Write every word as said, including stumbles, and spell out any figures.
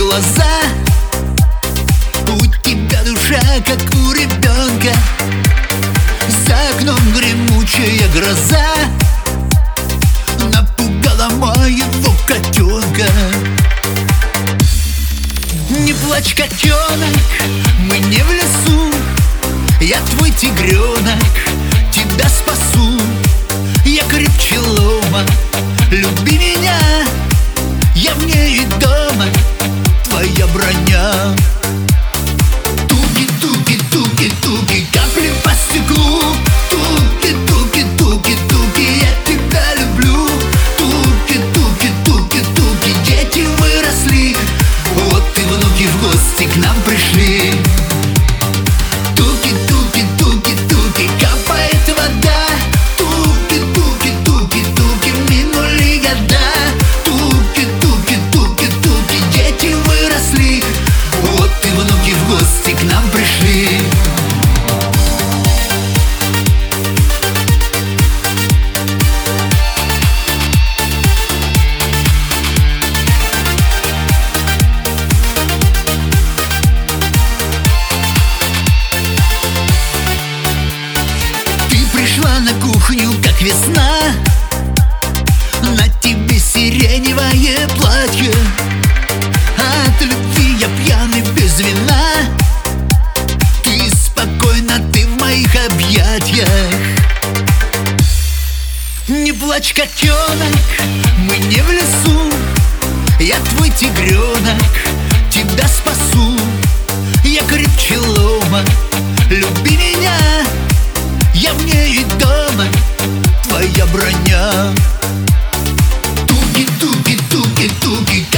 глаза. У тебя душа, как у ребенка. За окном гремучая гроза напугала моего котенка. Не плачь, котенок, мы не в лесу. Я твой тигренок, тебя спасу. Я крепче лома, люби меня. Я вне и дома, твоя броня. Туки-туки-туки-туки, капли по стеклу. Туки-туки-туки-туки, я тебя люблю. Туки-туки-туки-туки, дети выросли. Вот и внуки в гости к нам пришли. Туки-туки-туки-туки, капает вода. Туки-туки-туки-туки, минули года. Туки-туки-туки-туки, дети выросли. Вот и внуки в гости к нам пришли. Пришла на кухню, как весна. На тебе сиреневое платье. От любви я пьяный без вина. Ты спокойна, ты в моих объятиях. Не плачь, котенок, мы не в лесу. Я твой тигренок, тебя спасу. Я крепче лома, люби меня. Я вне и дома, твоя броня. Туки-туки-туки-туки.